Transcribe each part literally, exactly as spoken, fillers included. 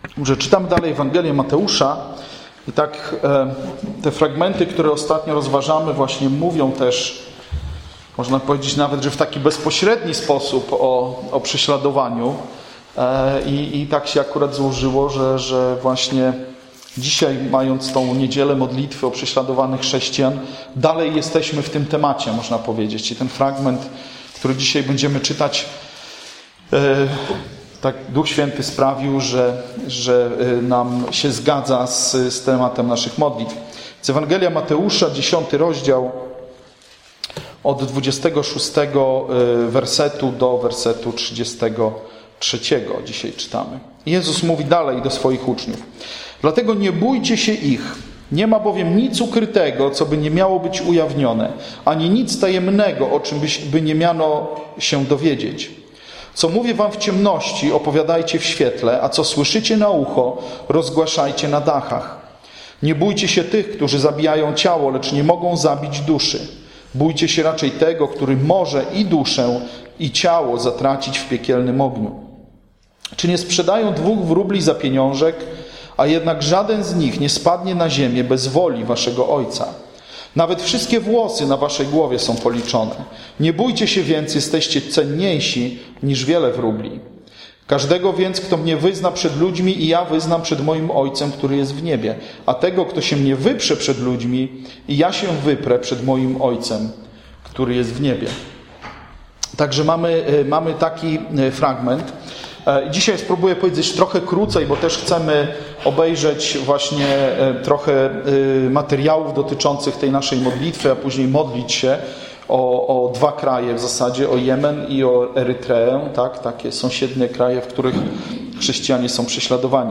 Że czytam dalej Ewangelię Mateusza i tak e, te fragmenty, które ostatnio rozważamy, właśnie mówią też, można powiedzieć nawet, że w taki bezpośredni sposób o, o prześladowaniu. E, i, I tak się akurat złożyło, że, że właśnie dzisiaj, mając tą niedzielę modlitwy o prześladowanych chrześcijan, dalej jesteśmy w tym temacie, można powiedzieć. I ten fragment, który dzisiaj będziemy czytać, e, tak Duch Święty sprawił, że, że nam się zgadza z, z tematem naszych modlitw. Z Ewangelia Mateusza, dziesiąty rozdział, od dwudziestego szóstego wersetu do wersetu trzydziestego trzeciego dzisiaj czytamy. Jezus mówi dalej do swoich uczniów. Dlatego nie bójcie się ich. Nie ma bowiem nic ukrytego, co by nie miało być ujawnione, ani nic tajemnego, o czym by nie miano się dowiedzieć. Co mówię wam w ciemności, opowiadajcie w świetle, a co słyszycie na ucho, rozgłaszajcie na dachach. Nie bójcie się tych, którzy zabijają ciało, lecz nie mogą zabić duszy. Bójcie się raczej tego, który może i duszę, i ciało zatracić w piekielnym ogniu. Czy nie sprzedają dwóch wróbli za pieniążek, a jednak żaden z nich nie spadnie na ziemię bez woli waszego Ojca? Nawet wszystkie włosy na waszej głowie są policzone. Nie bójcie się więc, jesteście cenniejsi niż wiele wróbli. Każdego więc, kto mnie wyzna przed ludźmi, i ja wyznam przed moim Ojcem, który jest w niebie. A tego, kto się mnie wyprze przed ludźmi, i ja się wyprę przed moim Ojcem, który jest w niebie. Także mamy, mamy taki fragment. Dzisiaj spróbuję powiedzieć trochę krócej, bo też chcemy obejrzeć właśnie trochę materiałów dotyczących tej naszej modlitwy, a później modlić się o, o dwa kraje w zasadzie, o Jemen i o Erytreę, tak? Takie sąsiednie kraje, w których chrześcijanie są prześladowani.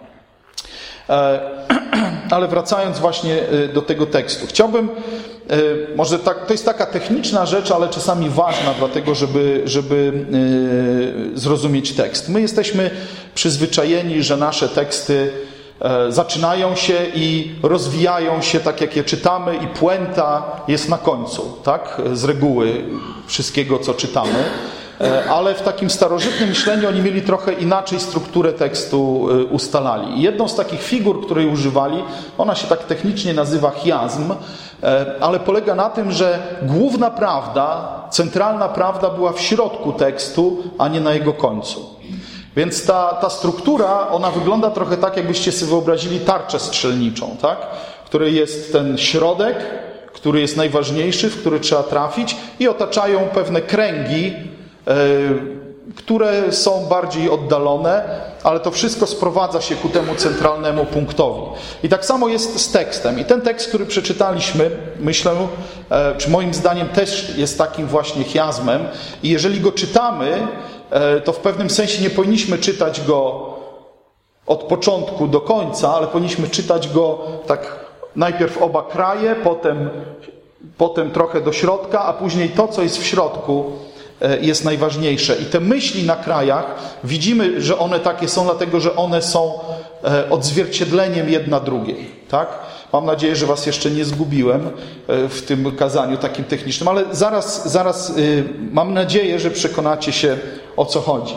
Ale wracając właśnie do tego tekstu, chciałbym, może tak, to jest taka techniczna rzecz, ale czasami ważna, dlatego żeby, żeby zrozumieć tekst. My jesteśmy przyzwyczajeni, że nasze teksty zaczynają się i rozwijają się tak, jak je czytamy, i puenta jest na końcu, tak? Z reguły wszystkiego, co czytamy. Ale w takim starożytnym myśleniu oni mieli trochę inaczej strukturę tekstu ustalali. I jedną z takich figur, której używali, ona się tak technicznie nazywa chiazm, ale polega na tym, że główna prawda, centralna prawda była w środku tekstu, a nie na jego końcu. Więc ta, ta struktura, ona wygląda trochę tak, jakbyście sobie wyobrazili tarczę strzelniczą, tak? W której jest ten środek, który jest najważniejszy, w który trzeba trafić, i otaczają pewne kręgi, które są bardziej oddalone, ale to wszystko sprowadza się ku temu centralnemu punktowi. I tak samo jest z tekstem. I ten tekst, który przeczytaliśmy, myślę, czy moim zdaniem też jest takim właśnie chiazmem. I jeżeli go czytamy, to w pewnym sensie nie powinniśmy czytać go od początku do końca, ale powinniśmy czytać go tak najpierw oba kraje, potem, potem trochę do środka, a później to, co jest w środku, jest najważniejsze. I te myśli na krajach, widzimy, że one takie są, dlatego że one są odzwierciedleniem jedna drugiej. Tak? Mam nadzieję, że was jeszcze nie zgubiłem w tym kazaniu takim technicznym, ale zaraz, zaraz mam nadzieję, że przekonacie się, o co chodzi.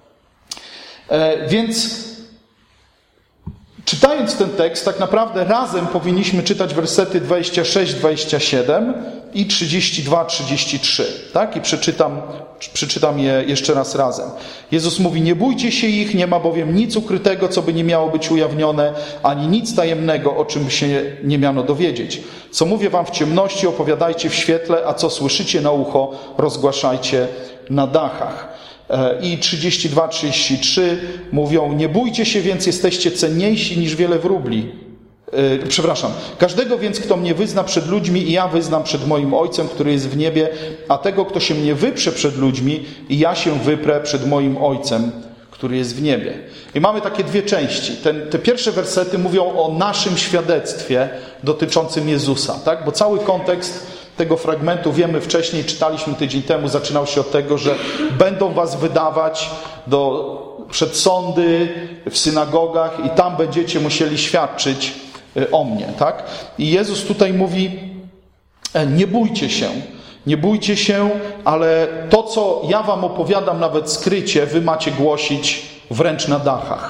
Więc czytając ten tekst, tak naprawdę razem powinniśmy czytać wersety dwadzieścia sześć dwadzieścia siedem i trzydzieści dwa trzydzieści trzy. Tak? I przeczytam, przeczytam je jeszcze raz razem. Jezus mówi: nie bójcie się ich, nie ma bowiem nic ukrytego, co by nie miało być ujawnione, ani nic tajemnego, o czym by się nie miano dowiedzieć. Co mówię wam w ciemności, opowiadajcie w świetle, a co słyszycie na ucho, rozgłaszajcie na dachach. I trzydzieści dwa trzydzieści trzy mówią: nie bójcie się więc, jesteście cenniejsi niż wiele wróbli. Yy, przepraszam. Każdego więc, kto mnie wyzna przed ludźmi, i ja wyznam przed moim Ojcem, który jest w niebie, a tego, kto się mnie wyprze przed ludźmi, i ja się wyprę przed moim Ojcem, który jest w niebie. I mamy takie dwie części. Ten, te pierwsze wersety mówią o naszym świadectwie dotyczącym Jezusa, tak? Bo cały kontekst tego fragmentu wiemy wcześniej, czytaliśmy tydzień temu, zaczynał się od tego, że będą was wydawać do, przed sądy, w synagogach, i tam będziecie musieli świadczyć o mnie, tak? I Jezus tutaj mówi: nie bójcie się, nie bójcie się, ale to, co ja wam opowiadam nawet skrycie, wy macie głosić wręcz na dachach.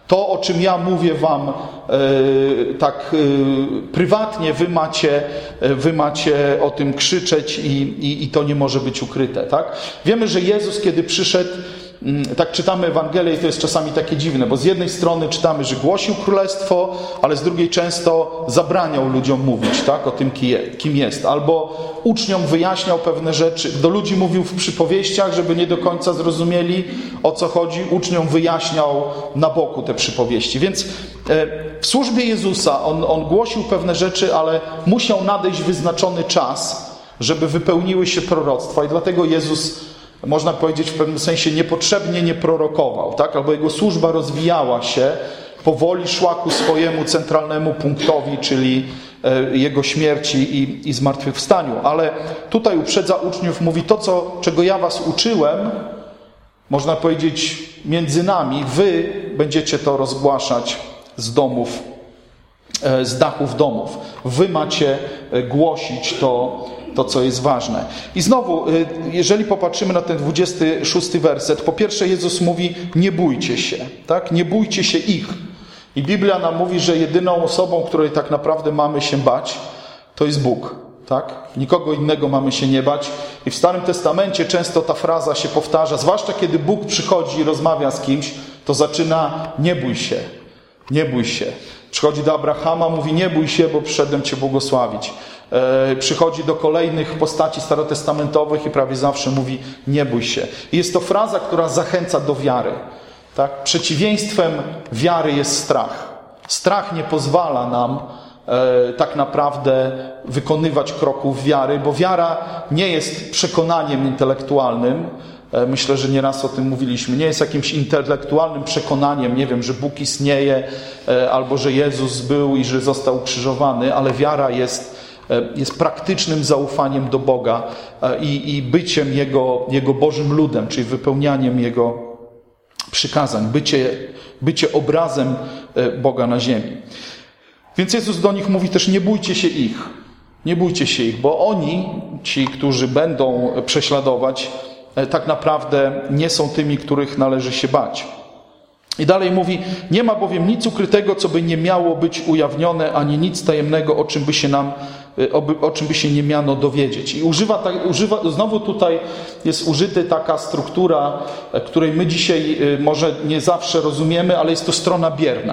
To, o czym ja mówię wam e, tak e, prywatnie, wy macie, e, wy macie o tym krzyczeć i, i, i to nie może być ukryte. Tak? Wiemy, że Jezus, kiedy przyszedł, m, tak czytamy Ewangelię i to jest czasami takie dziwne, bo z jednej strony czytamy, że głosił królestwo, ale z drugiej często zabraniał ludziom mówić, tak, o tym, kim jest. Albo uczniom wyjaśniał pewne rzeczy, do ludzi mówił w przypowieściach, żeby nie do końca zrozumieli, o co chodzi. Uczniom wyjaśniał na boku te przypowieści. Więc w służbie Jezusa on, on głosił pewne rzeczy, ale musiał nadejść wyznaczony czas, żeby wypełniły się proroctwa. I dlatego Jezus, można powiedzieć, w pewnym sensie niepotrzebnie nie prorokował, tak? Albo jego służba rozwijała się, powoli szła ku swojemu centralnemu punktowi, czyli jego śmierci i, i zmartwychwstaniu. Ale tutaj uprzedza uczniów, mówi to, co, czego ja was uczyłem, można powiedzieć między nami, wy będziecie to rozgłaszać z domów, z dachów domów. Wy macie głosić to, to, co jest ważne. I znowu, jeżeli popatrzymy na ten dwudziesty szósty werset, po pierwsze Jezus mówi, nie bójcie się, tak? Nie bójcie się ich. I Biblia nam mówi, że jedyną osobą, której tak naprawdę mamy się bać, to jest Bóg. Tak? Nikogo innego mamy się nie bać. I w Starym Testamencie często ta fraza się powtarza, zwłaszcza kiedy Bóg przychodzi i rozmawia z kimś, to zaczyna, nie bój się, nie bój się. Przychodzi do Abrahama, mówi, nie bój się, bo przyszedłem cię błogosławić. E, przychodzi do kolejnych postaci starotestamentowych i prawie zawsze mówi, nie bój się. I jest to fraza, która zachęca do wiary. Tak? Przeciwieństwem wiary jest strach. Strach nie pozwala nam e, tak naprawdę wykonywać kroków wiary, bo wiara nie jest przekonaniem intelektualnym. E, myślę, że nieraz o tym mówiliśmy. Nie jest jakimś intelektualnym przekonaniem, nie wiem, że Bóg istnieje, e, albo że Jezus był i że został ukrzyżowany, ale wiara jest, e, jest praktycznym zaufaniem do Boga e, i, i byciem Jego, Jego Bożym ludem, czyli wypełnianiem Jego przykazań, bycie, bycie obrazem Boga na ziemi. Więc Jezus do nich mówi też, nie bójcie się ich. Nie bójcie się ich, bo oni, ci, którzy będą prześladować, tak naprawdę nie są tymi, których należy się bać. I dalej mówi, nie ma bowiem nic ukrytego, co by nie miało być ujawnione, ani nic tajemnego, o czym by się nam, o czym by się nie miano dowiedzieć. I używa, używa, znowu tutaj jest użyta taka struktura, której my dzisiaj może nie zawsze rozumiemy, ale jest to strona bierna.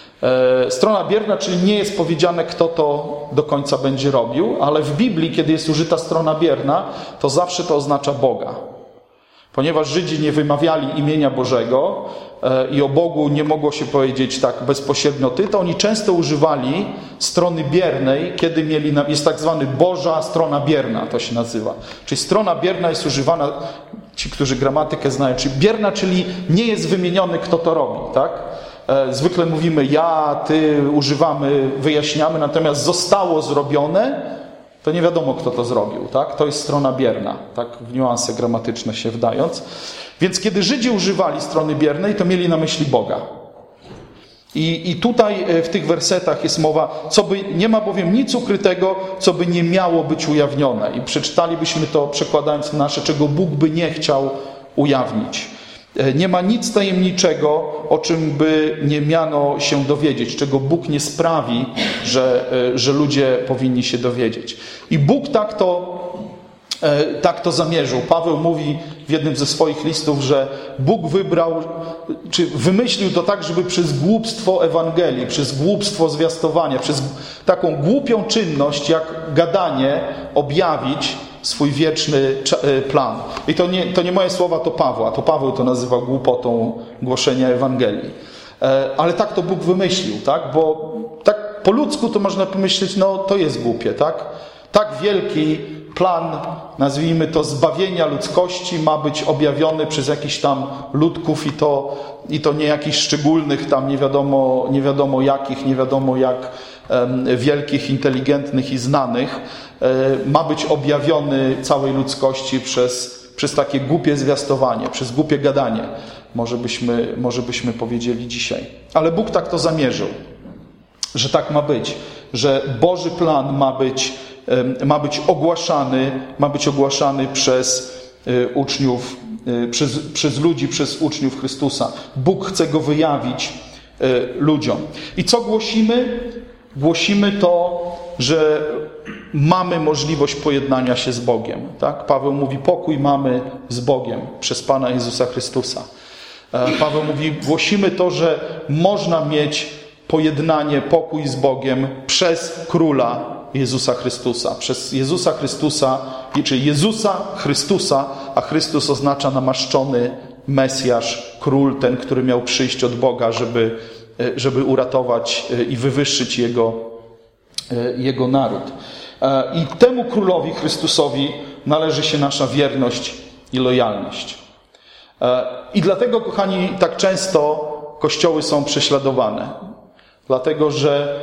Strona bierna, czyli nie jest powiedziane, kto to do końca będzie robił, ale w Biblii, kiedy jest użyta strona bierna, to zawsze to oznacza Boga. Ponieważ Żydzi nie wymawiali imienia Bożego i o Bogu nie mogło się powiedzieć tak bezpośrednio ty, to oni często używali strony biernej, kiedy mieli, jest tak zwany Boża strona bierna, to się nazywa. Czyli strona bierna jest używana, ci, którzy gramatykę znają, czyli bierna, czyli nie jest wymieniony, kto to robi, tak? Zwykle mówimy ja, ty, używamy, wyjaśniamy, natomiast zostało zrobione, to nie wiadomo, kto to zrobił, tak? To jest strona bierna, tak? W niuanse gramatyczne się wdając. Więc kiedy Żydzi używali strony biernej, to mieli na myśli Boga. I, i tutaj w tych wersetach jest mowa, co by, nie ma bowiem nic ukrytego, co by nie miało być ujawnione. I przeczytalibyśmy to, przekładając na nasze, czego Bóg by nie chciał ujawnić. Nie ma nic tajemniczego, o czym by nie miano się dowiedzieć, czego Bóg nie sprawi, że, że ludzie powinni się dowiedzieć. I Bóg tak to, tak to zamierzył. Paweł mówi w jednym ze swoich listów, że Bóg wybrał, czy wymyślił to tak, żeby przez głupstwo Ewangelii, przez głupstwo zwiastowania, przez taką głupią czynność jak gadanie objawić swój wieczny plan. I to nie, to nie moje słowa, to Pawła. To Paweł to nazywał głupotą głoszenia Ewangelii. Ale tak to Bóg wymyślił, tak? Bo tak po ludzku to można pomyśleć, no to jest głupie, tak? Tak wielki plan, nazwijmy to, zbawienia ludzkości ma być objawiony przez jakichś tam ludków i to, i to nie jakichś szczególnych tam nie wiadomo, nie wiadomo jakich, nie wiadomo jak um, wielkich, inteligentnych i znanych. Ma być objawiony całej ludzkości przez, przez takie głupie zwiastowanie, przez głupie gadanie, może byśmy, może byśmy powiedzieli dzisiaj. Ale Bóg tak to zamierzył, że tak ma być, że Boży plan ma być, ma być ogłaszany, ma być ogłaszany przez uczniów, przez, przez ludzi, przez uczniów Chrystusa. Bóg chce go wyjawić ludziom. I co głosimy? Głosimy to, że mamy możliwość pojednania się z Bogiem. Tak? Paweł mówi, pokój mamy z Bogiem przez Pana Jezusa Chrystusa. Paweł mówi, głosimy to, że można mieć pojednanie, pokój z Bogiem przez Króla Jezusa Chrystusa. Przez Jezusa Chrystusa, czy Jezusa Chrystusa, a Chrystus oznacza namaszczony Mesjasz, Król, ten, który miał przyjść od Boga, żeby, żeby uratować i wywyższyć Jego, Jego naród. I temu Królowi Chrystusowi należy się nasza wierność i lojalność. I dlatego, kochani, tak często kościoły są prześladowane. Dlatego, że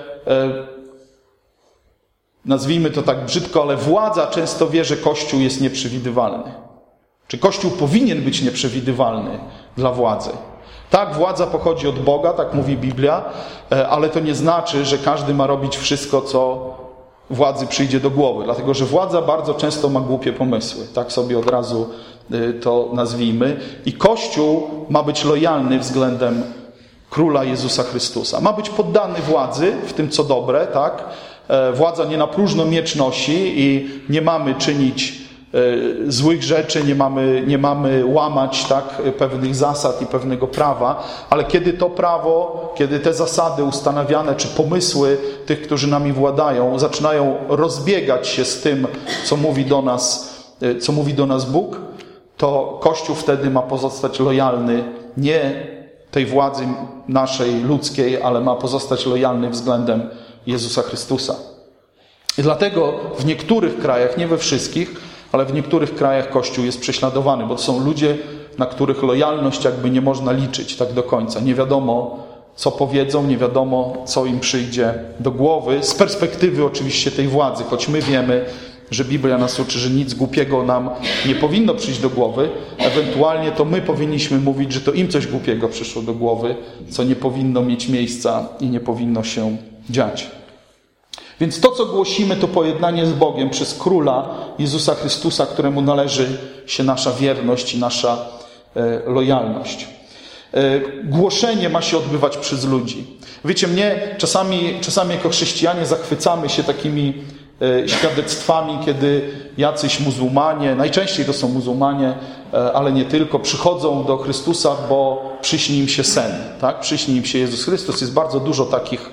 nazwijmy to tak brzydko, ale władza często wie, że Kościół jest nieprzewidywalny. Czy Kościół powinien być nieprzewidywalny dla władzy? Tak, władza pochodzi od Boga, tak mówi Biblia, ale to nie znaczy, że każdy ma robić wszystko, co władzy przyjdzie do głowy. Dlatego, że władza bardzo często ma głupie pomysły. Tak sobie od razu to nazwijmy. I Kościół ma być lojalny względem Króla Jezusa Chrystusa. Ma być poddany władzy w tym, co dobre, tak? Władza nie na próżno miecz nosi i nie mamy czynić złych rzeczy, nie mamy, nie mamy łamać tak, pewnych zasad i pewnego prawa, ale kiedy to prawo, kiedy te zasady ustanawiane, czy pomysły tych, którzy nami władają, zaczynają rozbiegać się z tym, co mówi do nas, co mówi do nas Bóg, to Kościół wtedy ma pozostać lojalny nie tej władzy naszej ludzkiej, ale ma pozostać lojalny względem Jezusa Chrystusa. I dlatego w niektórych krajach, nie we wszystkich, ale w niektórych krajach Kościół jest prześladowany, bo to są ludzie, na których lojalność jakby nie można liczyć tak do końca. Nie wiadomo, co powiedzą, nie wiadomo, co im przyjdzie do głowy. Z perspektywy oczywiście tej władzy, choć my wiemy, że Biblia nas uczy, że nic głupiego nam nie powinno przyjść do głowy. Ewentualnie to my powinniśmy mówić, że to im coś głupiego przyszło do głowy, co nie powinno mieć miejsca i nie powinno się dziać. Więc to, co głosimy, to pojednanie z Bogiem przez Króla Jezusa Chrystusa, któremu należy się nasza wierność i nasza e, lojalność. E, głoszenie ma się odbywać przez ludzi. Wiecie, mnie czasami, czasami jako chrześcijanie zachwycamy się takimi e, świadectwami, kiedy jacyś muzułmanie, najczęściej to są muzułmanie, e, ale nie tylko, przychodzą do Chrystusa, bo przyśni im się sen. Tak? Przyśni im się Jezus Chrystus. Jest bardzo dużo takich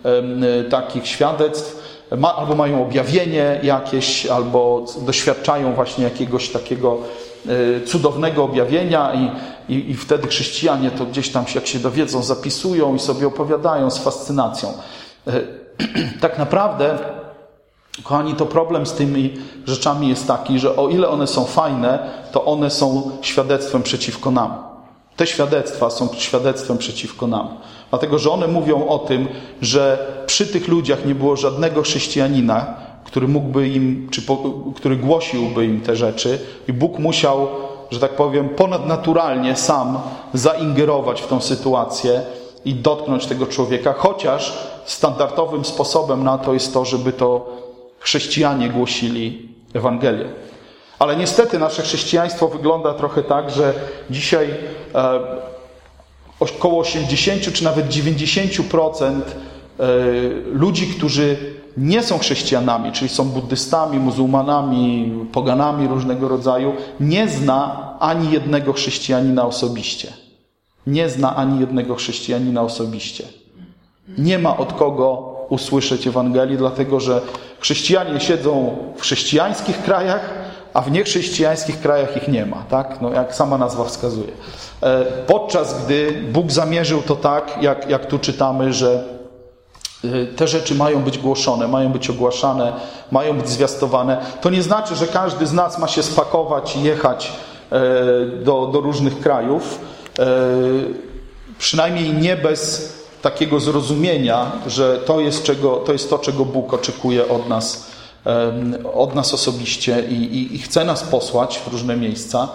takich świadectw, ma, albo mają objawienie jakieś, albo doświadczają właśnie jakiegoś takiego cudownego objawienia i, i, i wtedy chrześcijanie to gdzieś tam, jak się dowiedzą, zapisują i sobie opowiadają z fascynacją. Tak naprawdę, kochani, to problem z tymi rzeczami jest taki, że o ile one są fajne, to one są świadectwem przeciwko nam. Te świadectwa są świadectwem przeciwko nam. Dlatego, że one mówią o tym, że przy tych ludziach nie było żadnego chrześcijanina, który mógłby im, czy po, który głosiłby im te rzeczy i Bóg musiał, że tak powiem, ponadnaturalnie sam zaingerować w tą sytuację i dotknąć tego człowieka, chociaż standardowym sposobem na to jest to, żeby to chrześcijanie głosili Ewangelię. Ale niestety nasze chrześcijaństwo wygląda trochę tak, że dzisiaj e, około osiemdziesiąt czy nawet dziewięćdziesiąt procent e, ludzi, którzy nie są chrześcijanami, czyli są buddystami, muzułmanami, poganami różnego rodzaju, nie zna ani jednego chrześcijanina osobiście. Nie zna ani jednego chrześcijanina osobiście. Nie ma od kogo usłyszeć Ewangelii, dlatego że chrześcijanie siedzą w chrześcijańskich krajach, a w niechrześcijańskich krajach ich nie ma, tak? No, jak sama nazwa wskazuje. Podczas gdy Bóg zamierzył to tak, jak, jak tu czytamy, że te rzeczy mają być głoszone, mają być ogłaszane, mają być zwiastowane. To nie znaczy, że każdy z nas ma się spakować i jechać do, do różnych krajów. Przynajmniej nie bez takiego zrozumienia, że to jest, czego, to jest to, czego Bóg oczekuje od nas, od nas osobiście i, i, i chce nas posłać w różne miejsca.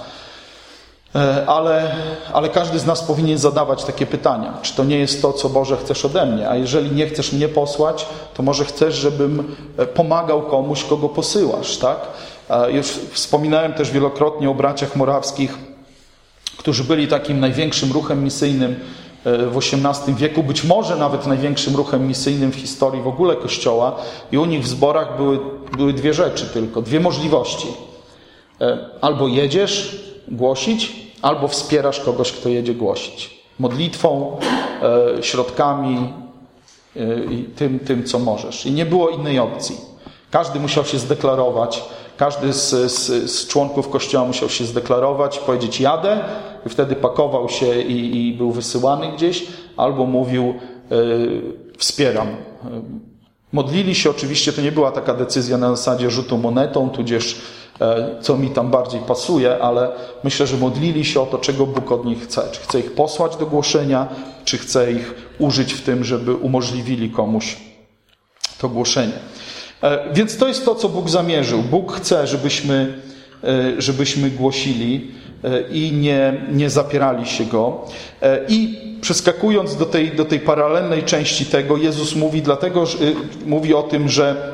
Ale, ale każdy z nas powinien zadawać takie pytania. Czy to nie jest to, co Boże chcesz ode mnie? A jeżeli nie chcesz mnie posłać, to może chcesz, żebym pomagał komuś, kogo posyłasz, tak? Już wspominałem też wielokrotnie o braciach morawskich, którzy byli takim największym ruchem misyjnym w osiemnastym wieku, być może nawet największym ruchem misyjnym w historii w ogóle Kościoła, i u nich w zborach były, były dwie rzeczy tylko, dwie możliwości. Albo jedziesz głosić, albo wspierasz kogoś, kto jedzie głosić. Modlitwą, środkami i tym, tym, co możesz. I nie było innej opcji. Każdy musiał się zdeklarować, każdy z, z, z członków Kościoła musiał się zdeklarować, powiedzieć jadę, i wtedy pakował się i, i był wysyłany gdzieś, albo mówił yy, wspieram. Modlili się oczywiście, to nie była taka decyzja na zasadzie rzutu monetą, tudzież co mi tam bardziej pasuje, ale myślę, że modlili się o to, czego Bóg od nich chce. Czy chce ich posłać do głoszenia, czy chce ich użyć w tym, żeby umożliwili komuś to głoszenie. Więc to jest to, co Bóg zamierzył. Bóg chce, żebyśmy, żebyśmy głosili i nie, nie zapierali się Go. I przeskakując do tej, do tej paralelnej części tego, Jezus mówi, dlatego, że, mówi o tym, że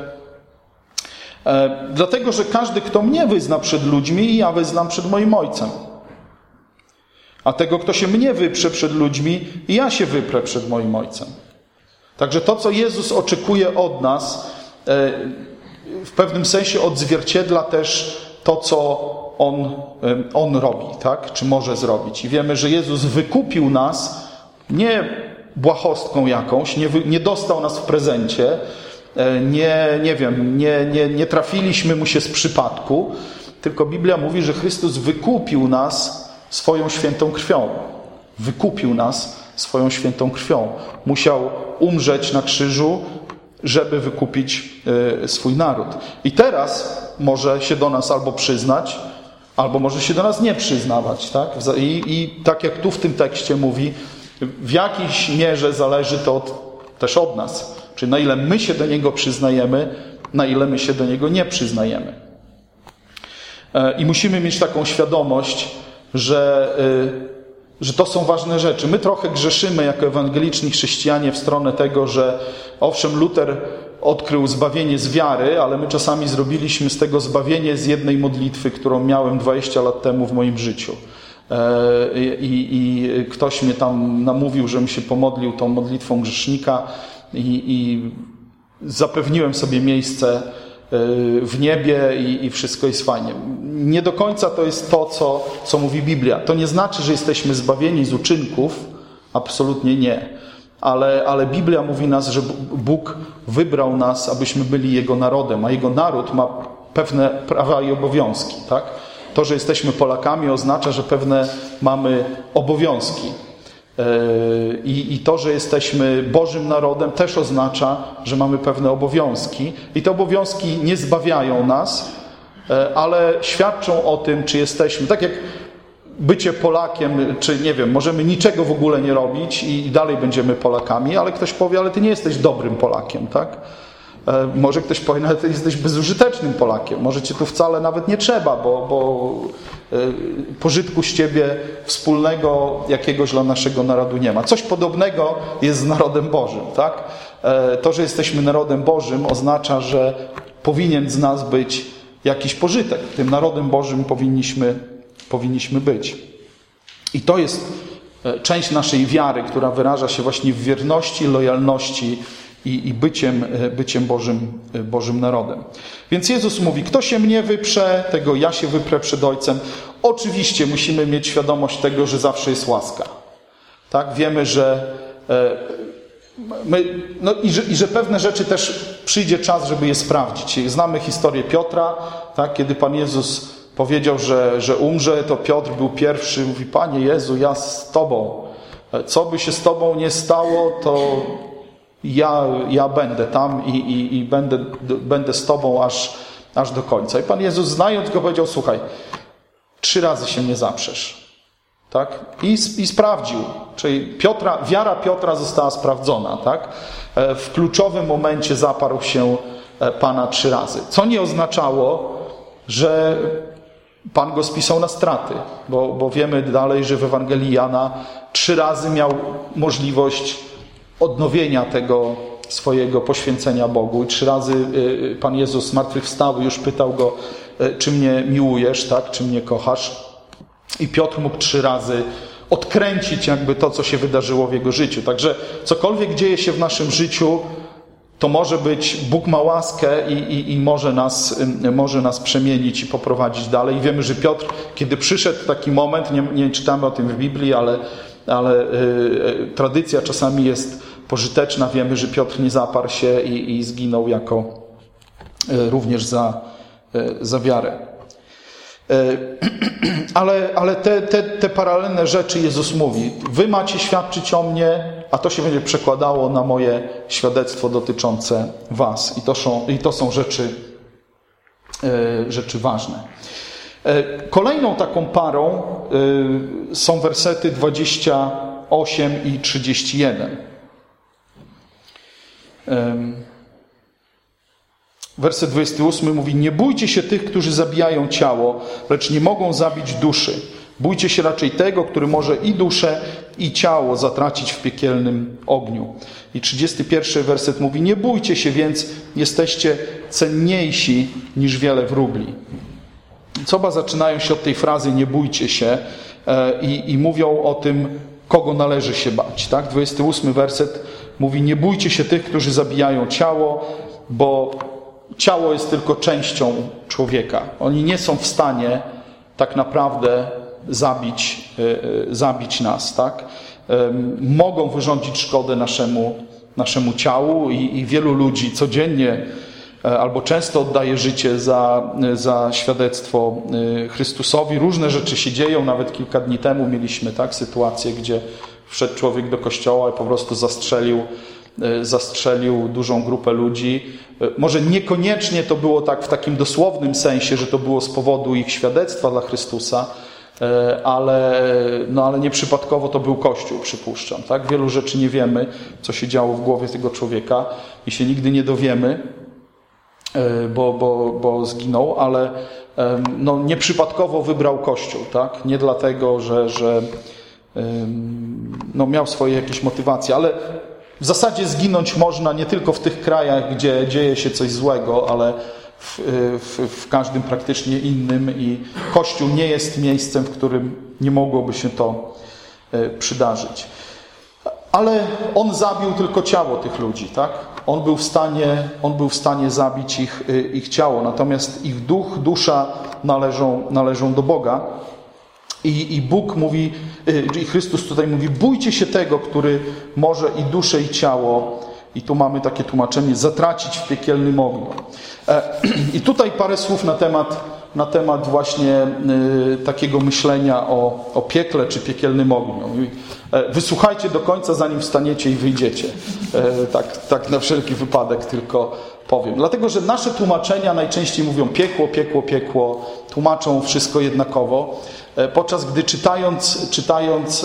dlatego, że każdy, kto mnie wyzna przed ludźmi, ja wyznam przed moim Ojcem. A tego, kto się mnie wyprze przed ludźmi, ja się wyprę przed moim Ojcem. Także to, co Jezus oczekuje od nas, w pewnym sensie odzwierciedla też to, co On, on robi, tak? Czy może zrobić. I wiemy, że Jezus wykupił nas nie błahostką jakąś, nie, nie dostał nas w prezencie, nie, nie wiem, nie, nie, nie trafiliśmy Mu się z przypadku, tylko Biblia mówi, że Chrystus wykupił nas swoją świętą krwią. Wykupił nas swoją świętą krwią. Musiał umrzeć na krzyżu, żeby wykupić swój naród. I teraz może się do nas albo przyznać, albo może się do nas nie przyznawać. Tak? I, i tak jak tu w tym tekście mówi, w jakiejś mierze zależy to od, też od nas. Czyli na ile my się do Niego przyznajemy, na ile my się do Niego nie przyznajemy. I musimy mieć taką świadomość, że, że to są ważne rzeczy. My trochę grzeszymy jako ewangeliczni chrześcijanie w stronę tego, że owszem, Luter odkrył zbawienie z wiary, ale my czasami zrobiliśmy z tego zbawienie z jednej modlitwy, którą miałem dwadzieścia lat temu w moim życiu. I, i ktoś mnie tam namówił, żebym się pomodlił tą modlitwą grzesznika i, i zapewniłem sobie miejsce w niebie i, i wszystko jest fajnie. Nie do końca to jest to, co, co mówi Biblia. To nie znaczy, że jesteśmy zbawieni z uczynków. Absolutnie nie. Ale, ale Biblia mówi nas, że Bóg wybrał nas, abyśmy byli Jego narodem, a Jego naród ma pewne prawa i obowiązki. Tak? To, że jesteśmy Polakami, oznacza, że pewne mamy obowiązki. I, I to, że jesteśmy Bożym narodem, też oznacza, że mamy pewne obowiązki. I te obowiązki nie zbawiają nas, ale świadczą o tym, czy jesteśmy, tak jak bycie Polakiem, czy nie wiem, możemy niczego w ogóle nie robić i, i dalej będziemy Polakami, ale ktoś powie, ale ty nie jesteś dobrym Polakiem, tak? Może ktoś powie, ale ty jesteś bezużytecznym Polakiem. Może cię tu wcale nawet nie trzeba, bo, bo pożytku z ciebie wspólnego jakiegoś dla naszego narodu nie ma. Coś podobnego jest z narodem Bożym, tak? To, że jesteśmy narodem Bożym, oznacza, że powinien z nas być jakiś pożytek. Tym narodem Bożym powinniśmy, powinniśmy być. I to jest część naszej wiary, która wyraża się właśnie w wierności, lojalności i, i byciem, byciem Bożym, Bożym narodem. Więc Jezus mówi, kto się mnie wyprze, tego ja się wyprę przed Ojcem. Oczywiście musimy mieć świadomość tego, że zawsze jest łaska. Tak? Wiemy, że my, no i, że, i że pewne rzeczy też przyjdzie czas, żeby je sprawdzić. Znamy historię Piotra, tak? Kiedy Pan Jezus powiedział, że, że umrze, to Piotr był pierwszy. Mówi, Panie Jezu, ja z Tobą. Co by się z Tobą nie stało, to ja, ja będę tam i, i, i będę, będę z Tobą aż, aż do końca. I Pan Jezus, znając go, powiedział, słuchaj, trzy razy się nie zaprzesz. Tak? I, I sprawdził. Czyli Piotra, wiara Piotra została sprawdzona. Tak? W kluczowym momencie zaparł się Pana trzy razy. Co nie oznaczało, że Pan go spisał na straty. Bo, bo wiemy dalej, że w Ewangelii Jana trzy razy miał możliwość odnowienia tego swojego poświęcenia Bogu. I trzy razy Pan Jezus zmartwychwstał i już pytał go, czy mnie miłujesz, tak? Czy mnie kochasz? I Piotr mógł trzy razy odkręcić jakby to, co się wydarzyło w jego życiu. Także cokolwiek dzieje się w naszym życiu, to może być, Bóg ma łaskę i, i, i może, nas, może nas przemienić i poprowadzić dalej. I wiemy, że Piotr, kiedy przyszedł taki moment, nie, nie czytamy o tym w Biblii, ale, ale yy, tradycja czasami jest pożyteczna. Wiemy, że Piotr nie zaparł się i, i zginął jako yy, również za, yy, za wiarę. Ale, ale te, te, te paralelne rzeczy Jezus mówi. Wy macie świadczyć o mnie, a to się będzie przekładało na moje świadectwo dotyczące was. I to są, i to są rzeczy, e, rzeczy ważne. E, kolejną taką parą e, są wersety dwadzieścia osiem i trzydzieści jeden. E, Werset dwudziesty ósmy mówi: nie bójcie się tych, którzy zabijają ciało, lecz nie mogą zabić duszy. Bójcie się raczej tego, który może i duszę, i ciało zatracić w piekielnym ogniu. I trzydziesty pierwszy werset mówi: nie bójcie się więc, jesteście cenniejsi niż wiele wróbli. Co oba zaczynają się od tej frazy nie bójcie się i, i mówią o tym, kogo należy się bać. Tak? dwudziesty ósmy werset mówi: nie bójcie się tych, którzy zabijają ciało, bo ciało jest tylko częścią człowieka. Oni nie są w stanie tak naprawdę zabić, zabić nas. Tak? Mogą wyrządzić szkodę naszemu, naszemu ciału i, i wielu ludzi codziennie albo często oddaje życie za, za świadectwo Chrystusowi. Różne rzeczy się dzieją. Nawet kilka dni temu mieliśmy tak, sytuację, gdzie wszedł człowiek do kościoła i po prostu zastrzelił zastrzelił dużą grupę ludzi. Może niekoniecznie to było tak w takim dosłownym sensie, że to było z powodu ich świadectwa dla Chrystusa, ale, no ale nieprzypadkowo to był Kościół, przypuszczam. Tak? Wielu rzeczy nie wiemy, co się działo w głowie tego człowieka i się nigdy nie dowiemy, bo, bo, bo zginął, ale no, nieprzypadkowo wybrał Kościół. Tak? Nie dlatego, że, że no, miał swoje jakieś motywacje, ale w zasadzie zginąć można nie tylko w tych krajach, gdzie dzieje się coś złego, ale w, w, w każdym praktycznie innym i Kościół nie jest miejscem, w którym nie mogłoby się to przydarzyć. Ale on zabił tylko ciało tych ludzi, tak? On był w stanie, on był w stanie zabić ich, ich ciało, natomiast ich duch, dusza należą, należą do Boga. I, I Bóg mówi, i Chrystus tutaj mówi: bójcie się tego, który może i duszę, i ciało, i tu mamy takie tłumaczenie, zatracić w piekielnym ogniu. I tutaj parę słów na temat, na temat właśnie takiego myślenia o, o piekle czy piekielnym ogniu. Wysłuchajcie do końca, zanim wstaniecie i wyjdziecie. Tak, tak na wszelki wypadek tylko powiem. Dlatego, że nasze tłumaczenia najczęściej mówią piekło, piekło, piekło, tłumaczą wszystko jednakowo. Podczas gdy czytając, czytając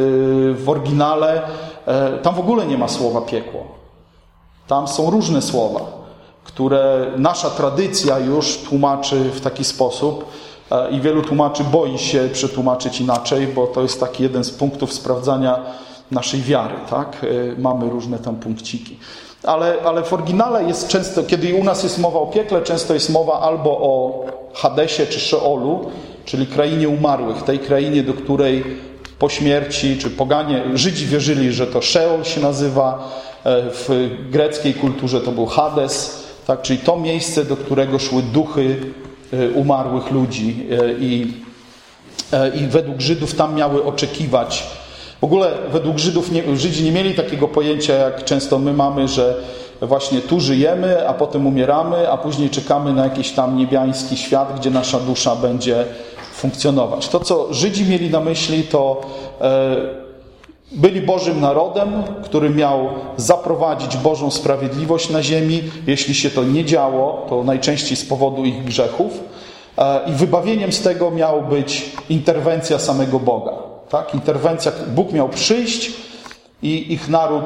w oryginale, tam w ogóle nie ma słowa piekło. Tam są różne słowa, które nasza tradycja już tłumaczy w taki sposób i wielu tłumaczy boi się przetłumaczyć inaczej, bo to jest taki jeden z punktów sprawdzania naszej wiary. Tak? Mamy różne tam punkciki. Ale, ale w oryginale jest często, kiedy u nas jest mowa o piekle, często jest mowa albo o Hadesie czy Szeolu, czyli krainie umarłych, tej krainie, do której po śmierci, czy poganie, Żydzi wierzyli, że to Szeol się nazywa, w greckiej kulturze to był Hades, tak? Czyli to miejsce, do którego szły duchy umarłych ludzi i, i według Żydów tam miały oczekiwać. W ogóle według Żydów nie, Żydzi nie mieli takiego pojęcia, jak często my mamy, że właśnie tu żyjemy, a potem umieramy, a później czekamy na jakiś tam niebiański świat, gdzie nasza dusza będzie funkcjonować. To, co Żydzi mieli na myśli, to e, byli Bożym narodem, który miał zaprowadzić Bożą sprawiedliwość na ziemi. Jeśli się to nie działo, to najczęściej z powodu ich grzechów. E, I wybawieniem z tego miała być interwencja samego Boga. Tak? Interwencja, Bóg miał przyjść i ich naród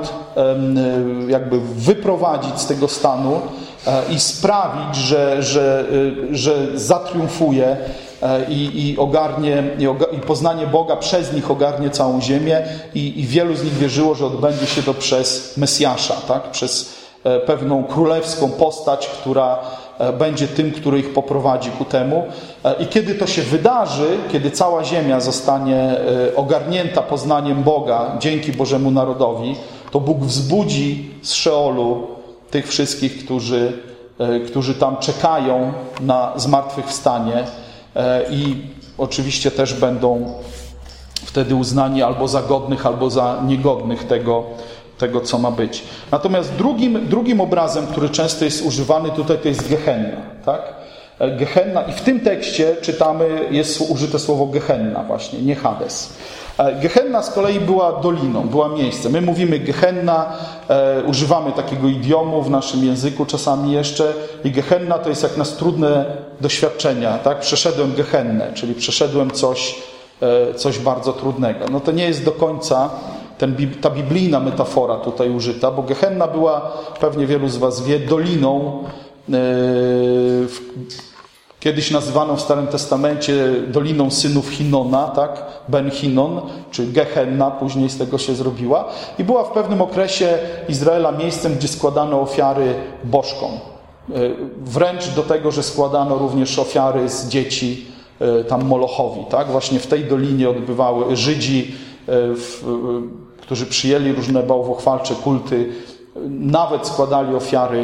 jakby wyprowadzić z tego stanu i sprawić, że, że, że zatriumfuje i, i ogarnie i poznanie Boga przez nich ogarnie całą ziemię i, i wielu z nich wierzyło, że odbędzie się to przez Mesjasza, tak? Przez pewną królewską postać, która, będzie tym, który ich poprowadzi ku temu. I kiedy to się wydarzy, kiedy cała ziemia zostanie ogarnięta poznaniem Boga dzięki Bożemu narodowi, to Bóg wzbudzi z Szeolu tych wszystkich, którzy, którzy tam czekają na zmartwychwstanie i oczywiście też będą wtedy uznani albo za godnych, albo za niegodnych tego, tego co ma być. Natomiast drugim, drugim obrazem, który często jest używany tutaj, to jest Gehenna. Tak? Gehenna i w tym tekście czytamy, jest użyte słowo Gehenna właśnie, nie Hades. Gehenna z kolei była doliną, była miejscem. My mówimy Gehenna, e, używamy takiego idiomu w naszym języku czasami jeszcze i Gehenna to jest jak nas trudne doświadczenia, tak? Przeszedłem Gehennę, czyli przeszedłem coś, e, coś bardzo trudnego. No to nie jest do końca ten, ta biblijna metafora tutaj użyta, bo Gehenna była, pewnie wielu z was wie, doliną e, w, kiedyś nazywaną w Starym Testamencie Doliną Synów Hinona, tak? Ben Hinnon, czy Gehenna, później z tego się zrobiła. I była w pewnym okresie Izraela miejscem, gdzie składano ofiary bożkom. Wręcz do tego, że składano również ofiary z dzieci tam Molochowi. Tak? Właśnie w tej dolinie odbywały Żydzi, w, którzy przyjęli różne bałwochwalcze kulty, nawet składali ofiary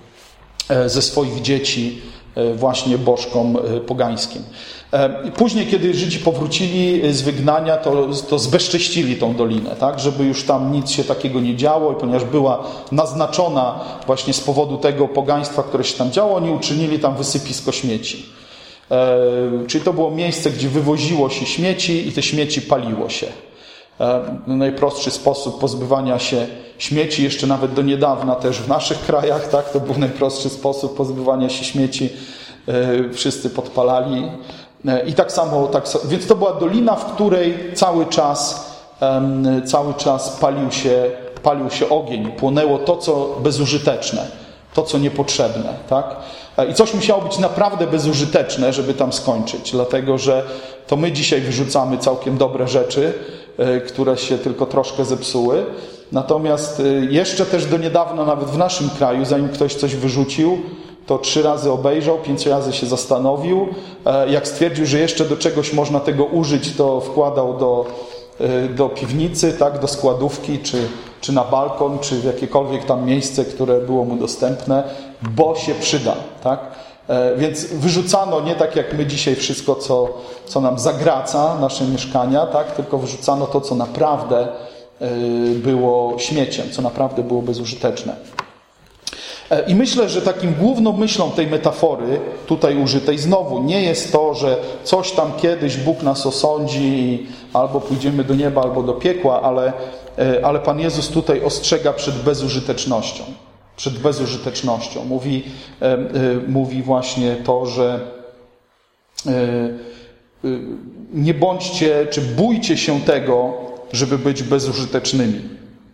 ze swoich dzieci właśnie bożkom pogańskim. I później, kiedy Żydzi powrócili z wygnania, to, to zbezcześcili tą dolinę, tak? Żeby już tam nic się takiego nie działo, i ponieważ była naznaczona właśnie z powodu tego pogaństwa, które się tam działo, oni uczynili tam wysypisko śmieci. E, czyli to było miejsce, gdzie wywoziło się śmieci i te śmieci paliło się. E, najprostszy sposób pozbywania się śmieci, jeszcze nawet do niedawna też w naszych krajach, tak? To był najprostszy sposób pozbywania się śmieci. E, wszyscy podpalali. I tak samo, tak, więc to była dolina, w której cały czas, um, cały czas palił się, palił się ogień, płonęło to, co bezużyteczne, to, co niepotrzebne. Tak? I coś musiało być naprawdę bezużyteczne, żeby tam skończyć, dlatego że to my dzisiaj wyrzucamy całkiem dobre rzeczy, które się tylko troszkę zepsuły. Natomiast jeszcze też do niedawna, nawet w naszym kraju, zanim ktoś coś wyrzucił, to trzy razy obejrzał, pięć razy się zastanowił. Jak stwierdził, że jeszcze do czegoś można tego użyć, to wkładał do, do piwnicy, tak, do składówki, czy, czy na balkon, czy w jakiekolwiek tam miejsce, które było mu dostępne, bo się przyda. Tak? Więc wyrzucano nie tak jak my dzisiaj wszystko, co, co nam zagraca nasze mieszkania, tak? Tylko wyrzucano to, co naprawdę było śmieciem, co naprawdę było bezużyteczne. I myślę, że takim główną myślą tej metafory tutaj użytej znowu nie jest to, że coś tam kiedyś Bóg nas osądzi i albo pójdziemy do nieba, albo do piekła, ale, ale Pan Jezus tutaj ostrzega przed bezużytecznością. Przed bezużytecznością. Mówi, mówi właśnie to, że nie bądźcie, czy bójcie się tego, żeby być bezużytecznymi.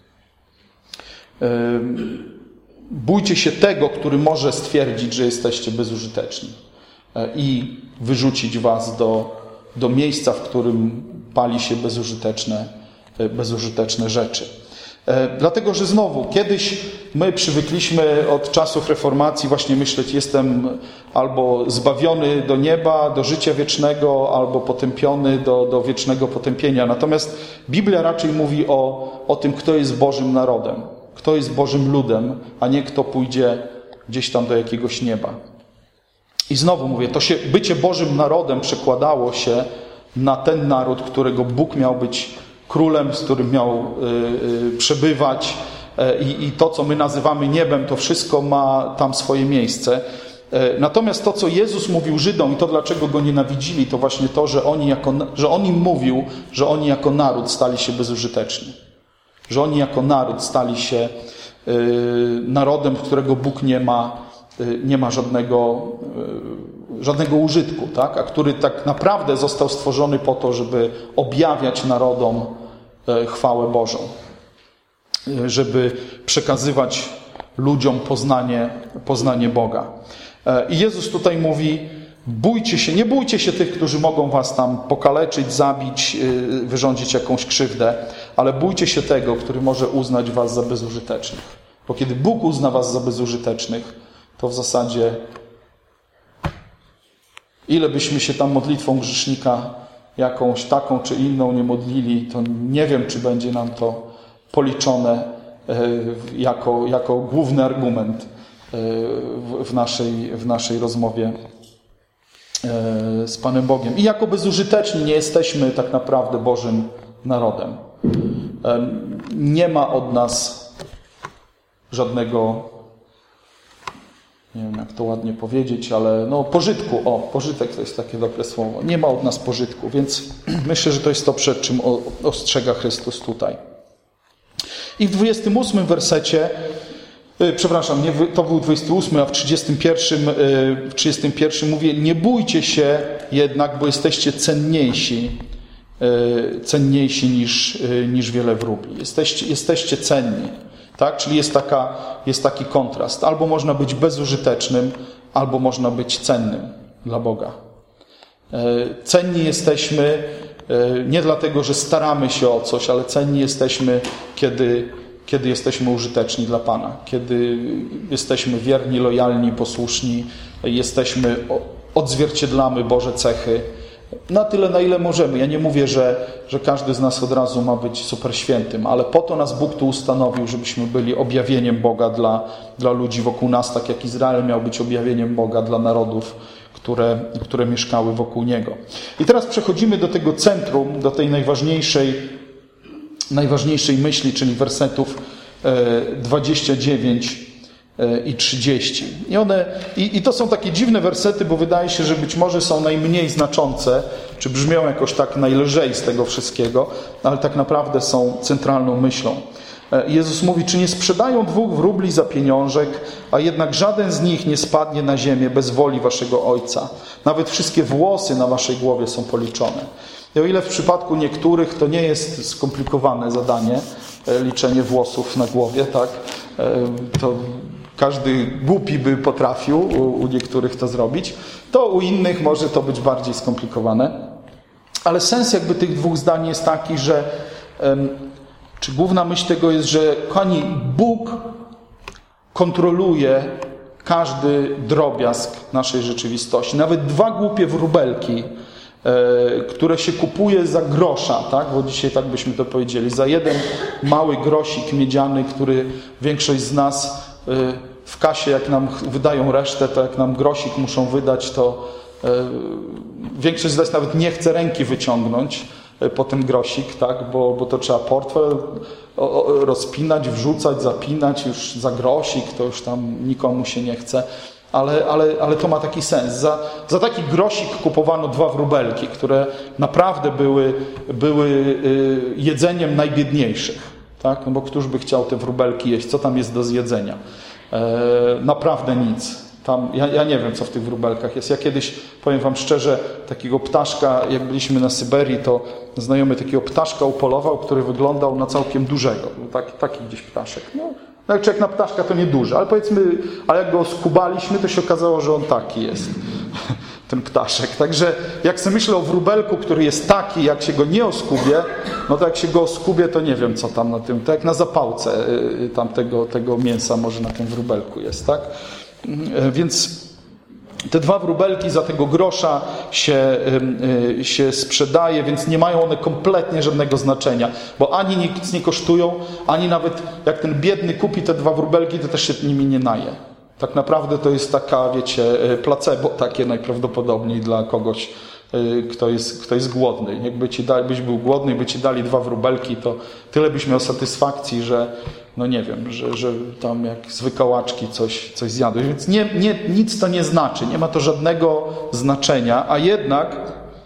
Bójcie się tego, który może stwierdzić, że jesteście bezużyteczni i wyrzucić was do, do miejsca, w którym pali się bezużyteczne, bezużyteczne rzeczy. Dlatego, że znowu, kiedyś my przywykliśmy od czasów reformacji właśnie myśleć, jestem albo zbawiony do nieba, do życia wiecznego, albo potępiony do, do wiecznego potępienia. Natomiast Biblia raczej mówi o, o tym, kto jest Bożym narodem. Kto jest Bożym ludem, a nie kto pójdzie gdzieś tam do jakiegoś nieba. I znowu mówię, to się bycie Bożym narodem przekładało się na ten naród, którego Bóg miał być królem, z którym miał y, y, przebywać y, i to, co my nazywamy niebem, to wszystko ma tam swoje miejsce. Y, natomiast to, co Jezus mówił Żydom i to, dlaczego Go nienawidzili, to właśnie to, że, oni jako, że On im mówił, że oni jako naród stali się bezużyteczni. Że oni jako naród stali się y, narodem, którego Bóg nie ma, y, nie ma żadnego, y, żadnego użytku, tak? A który tak naprawdę został stworzony po to, żeby objawiać narodom y, chwałę Bożą. Y, żeby przekazywać ludziom poznanie, poznanie Boga. Y, I Jezus tutaj mówi, bójcie się, nie bójcie się tych, którzy mogą was tam pokaleczyć, zabić, wyrządzić jakąś krzywdę, ale bójcie się tego, który może uznać was za bezużytecznych. Bo kiedy Bóg uzna was za bezużytecznych, to w zasadzie Ile byśmy się tam modlitwą grzesznika jakąś taką czy inną nie modlili, to nie wiem, czy będzie nam to policzone jako, jako główny argument w naszej, w naszej rozmowie z Panem Bogiem. I jako bezużyteczni nie jesteśmy tak naprawdę Bożym narodem. Nie ma od nas żadnego, nie wiem jak to ładnie powiedzieć, ale no pożytku. O, pożytek to jest takie dobre słowo. Nie ma od nas pożytku, więc myślę, że to jest to, przed czym ostrzega Chrystus tutaj. I w dwudziestym ósmym wersecie, yy, przepraszam, nie, to był dwudziesty ósmy, a w trzydziestym pierwszym, yy, w trzydziestym pierwszym mówię, nie bójcie się jednak, bo jesteście cenniejsi, yy, cenniejsi niż, yy, niż wiele wróbli. Jesteście, jesteście cenni. Tak? Czyli jest, taka, jest taki kontrast. Albo można być bezużytecznym, albo można być cennym dla Boga. Cenni jesteśmy nie dlatego, że staramy się o coś, ale cenni jesteśmy, kiedy, kiedy jesteśmy użyteczni dla Pana. Kiedy jesteśmy wierni, lojalni, posłuszni, jesteśmy, odzwierciedlamy Boże cechy. Na tyle, na ile możemy. Ja nie mówię, że, że każdy z nas od razu ma być super świętym, ale po to nas Bóg tu ustanowił, żebyśmy byli objawieniem Boga dla, dla ludzi wokół nas, tak jak Izrael miał być objawieniem Boga dla narodów, które, które mieszkały wokół Niego. I teraz przechodzimy do tego centrum, do tej najważniejszej, najważniejszej myśli, czyli wersetów dwudziestego dziewiątego i trzydziestego. I, one, i, I to są takie dziwne wersety, bo wydaje się, że być może są najmniej znaczące, czy brzmią jakoś tak najlżej z tego wszystkiego, ale tak naprawdę są centralną myślą. Jezus mówi, czy nie sprzedają dwóch wróbli za pieniążek, a jednak żaden z nich nie spadnie na ziemię bez woli waszego Ojca. Nawet wszystkie włosy na waszej głowie są policzone. I o ile w przypadku niektórych to nie jest skomplikowane zadanie, liczenie włosów na głowie, tak, to każdy głupi by potrafił u, u niektórych to zrobić, to u innych może to być bardziej skomplikowane. Ale sens jakby tych dwóch zdań jest taki, że um, czy główna myśl tego jest, że kochani, Bóg kontroluje każdy drobiazg naszej rzeczywistości. Nawet dwa głupie wróbelki, e, które się kupuje za grosza, tak? Bo dzisiaj tak byśmy to powiedzieli, za jeden mały grosik miedziany, który większość z nas e, w kasie, jak nam wydają resztę, to jak nam grosik muszą wydać, to e, większość z nas nawet nie chce ręki wyciągnąć po ten grosik, tak? bo, bo to trzeba portfel rozpinać, wrzucać, zapinać już za grosik, to już tam nikomu się nie chce, ale, ale, ale to ma taki sens. Za, za taki grosik kupowano dwa wróbelki, które naprawdę były, były jedzeniem najbiedniejszych, tak? No bo któż by chciał te wróbelki jeść? Co tam jest do zjedzenia? E, naprawdę nic. Tam, ja, ja nie wiem, co w tych wróbelkach jest. Ja kiedyś, powiem wam szczerze, takiego ptaszka, jak byliśmy na Syberii, to znajomy takiego ptaszka upolował, który wyglądał na całkiem dużego. Taki, taki gdzieś ptaszek. No, jak jak na ptaszka to nie duży, ale powiedzmy, ale jak go skubaliśmy, to się okazało, że on taki jest. Ten ptaszek. Także jak sobie myślę o wróbelku, który jest taki, jak się go nie oskubie, no to jak się go oskubie, to nie wiem, co tam na tym, to jak na zapałce tam tego, tego mięsa może na tym wróbelku jest, tak? Więc te dwa wróbelki za tego grosza się, się sprzedaje, więc nie mają one kompletnie żadnego znaczenia, bo ani nic nie kosztują, ani nawet jak ten biedny kupi te dwa wróbelki, to też się nimi nie naje. Tak naprawdę to jest taka, wiecie, placebo takie najprawdopodobniej dla kogoś, kto jest, kto jest głodny. Jakby ci dali, byś był głodny i by ci dali dwa wróbelki, to tyle byś miał satysfakcji, że no nie wiem, że, że tam jak z wykałaczki coś, coś zjadłeś. Więc nie, nie, nic to nie znaczy, nie ma to żadnego znaczenia, a jednak,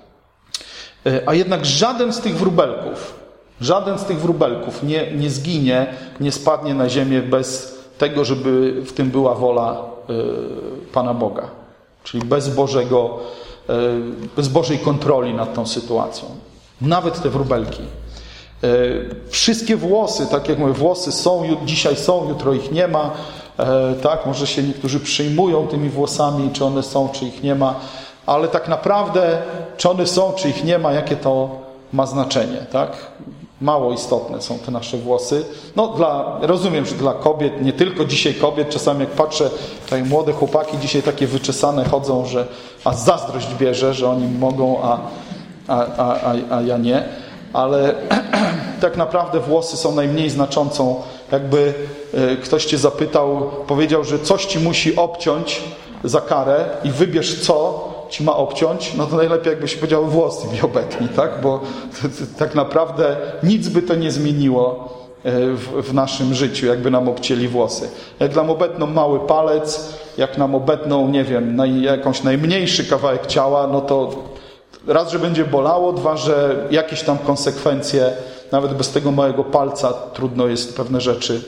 a jednak żaden z tych wróbelków, żaden z tych wróbelków nie, nie zginie, nie spadnie na ziemię bez tego, żeby w tym była wola y, Pana Boga. Czyli bez Bożego, y, bez Bożej kontroli nad tą sytuacją. Nawet te wróbelki. Wszystkie włosy, tak jak mówię, włosy są, dzisiaj są, jutro ich nie ma, tak, może się niektórzy przejmują tymi włosami, czy one są, czy ich nie ma, ale tak naprawdę, czy one są, czy ich nie ma, jakie to ma znaczenie, tak? Mało istotne są te nasze włosy. No dla, rozumiem, że dla kobiet, nie tylko dzisiaj kobiet, czasami jak patrzę, tutaj młode chłopaki dzisiaj takie wyczesane chodzą, że a zazdrość bierze, że oni mogą, a, a, a, a ja nie. Ale tak naprawdę włosy są najmniej znaczącą. Jakby ktoś cię zapytał, powiedział, że coś ci musi obciąć za karę i wybierz co ci ma obciąć, no to najlepiej jakbyś powiedział włosy mi obetnij, tak? Bo to, to, tak naprawdę nic by to nie zmieniło w, w naszym życiu, jakby nam obcięli włosy. Jak nam obetną mały palec, jak nam obetną, nie wiem, naj, jakąś najmniejszy kawałek ciała, no to raz, że będzie bolało, dwa, że jakieś tam konsekwencje, nawet bez tego małego palca trudno jest pewne rzeczy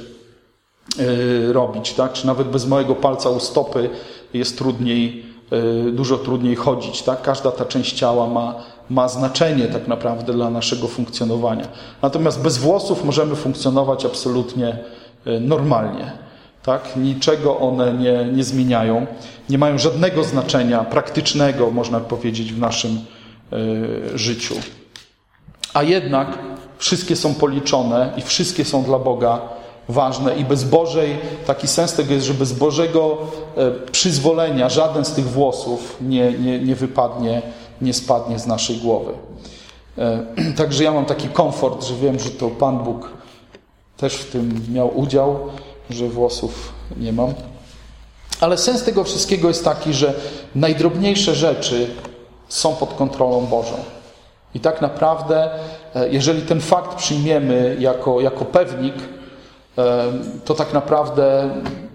yy, robić, tak? Czy nawet bez małego palca u stopy jest trudniej, yy, dużo trudniej chodzić, tak? Każda ta część ciała ma, ma znaczenie tak naprawdę dla naszego funkcjonowania. Natomiast bez włosów możemy funkcjonować absolutnie yy, normalnie. Tak? Niczego one nie, nie zmieniają. Nie mają żadnego znaczenia praktycznego, można powiedzieć, w naszym y, życiu. A jednak wszystkie są policzone i wszystkie są dla Boga ważne i bez Bożej, taki sens tego jest, że bez Bożego y, przyzwolenia żaden z tych włosów nie, nie, nie wypadnie, nie spadnie z naszej głowy. Y, także ja mam taki komfort, że wiem, że to Pan Bóg też w tym miał udział, że włosów nie mam. Ale sens tego wszystkiego jest taki, że najdrobniejsze rzeczy są pod kontrolą Bożą. I tak naprawdę, jeżeli ten fakt przyjmiemy jako, jako pewnik, to tak naprawdę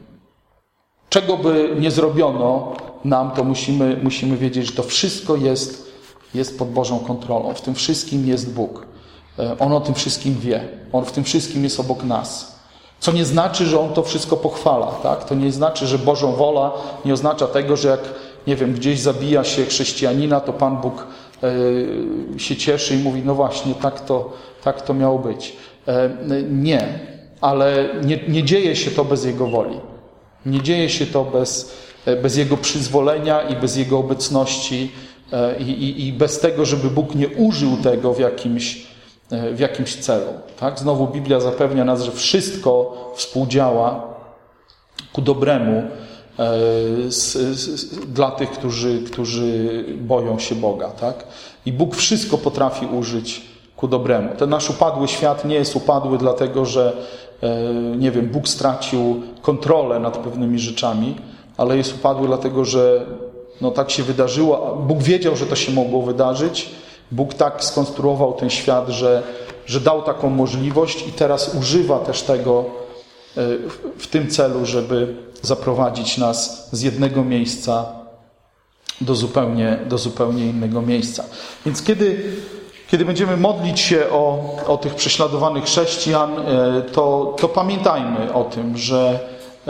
czego by nie zrobiono nam, to musimy, musimy wiedzieć, że to wszystko jest, jest pod Bożą kontrolą. W tym wszystkim jest Bóg. On o tym wszystkim wie. On w tym wszystkim jest obok nas. Co nie znaczy, że On to wszystko pochwala, tak? To nie znaczy, że Bożą wola nie oznacza tego, że jak, nie wiem, gdzieś zabija się chrześcijanina, to Pan Bóg e, się cieszy i mówi, no właśnie, tak to, tak to miało być. E, nie, ale nie, nie dzieje się to bez Jego woli. Nie dzieje się to bez, bez Jego przyzwolenia i bez Jego obecności e, i, i bez tego, żeby Bóg nie użył tego w jakimś w jakimś celu. Tak? Znowu Biblia zapewnia nas, że wszystko współdziała ku dobremu e, z, z, dla tych, którzy, którzy boją się Boga. Tak? I Bóg wszystko potrafi użyć ku dobremu. Ten nasz upadły świat nie jest upadły dlatego, że e, nie wiem, Bóg stracił kontrolę nad pewnymi rzeczami, ale jest upadły dlatego, że no, tak się wydarzyło. Bóg wiedział, że to się mogło wydarzyć. Bóg tak skonstruował ten świat, że, że dał taką możliwość i teraz używa też tego w, w tym celu, żeby zaprowadzić nas z jednego miejsca do zupełnie, do zupełnie innego miejsca. Więc kiedy, kiedy będziemy modlić się o, o tych prześladowanych chrześcijan, to, to pamiętajmy o tym, że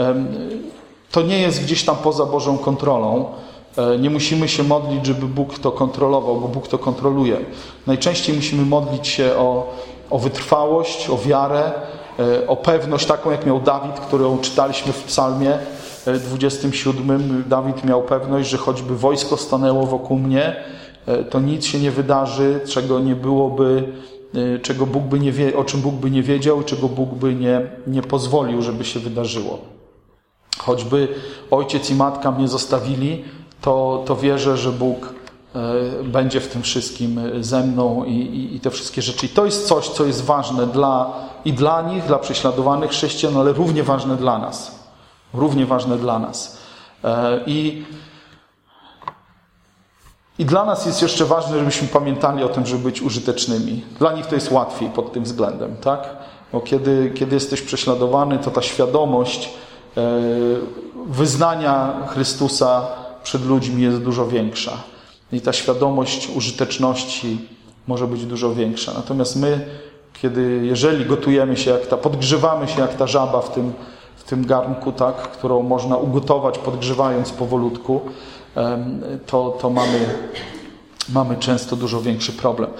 to nie jest gdzieś tam poza Bożą kontrolą. Nie musimy się modlić, żeby Bóg to kontrolował, bo Bóg to kontroluje. Najczęściej musimy modlić się o, o wytrwałość, o wiarę, o pewność taką, jak miał Dawid, którą czytaliśmy w psalmie dwudziestym siódmym. Dawid miał pewność, że choćby wojsko stanęło wokół mnie, to nic się nie wydarzy, czego nie byłoby, czego Bóg by nie wie, o czym Bóg by nie wiedział, czego Bóg by nie, nie pozwolił, żeby się wydarzyło. Choćby ojciec i matka mnie zostawili, to, to wierzę, że Bóg e, będzie w tym wszystkim ze mną i, i, i te wszystkie rzeczy. I to jest coś, co jest ważne dla, i dla nich, dla prześladowanych chrześcijan, ale równie ważne dla nas. Równie ważne dla nas. E, i, I dla nas jest jeszcze ważne, żebyśmy pamiętali o tym, żeby być użytecznymi. Dla nich to jest łatwiej pod tym względem, tak? Bo kiedy, kiedy jesteś prześladowany, to ta świadomość e, wyznania Chrystusa przed ludźmi jest dużo większa. I ta świadomość użyteczności może być dużo większa. Natomiast my, kiedy, jeżeli gotujemy się jak ta, podgrzewamy się jak ta żaba w tym, w tym garnku, tak, którą można ugotować podgrzewając powolutku, to, to mamy, mamy często dużo większy problem.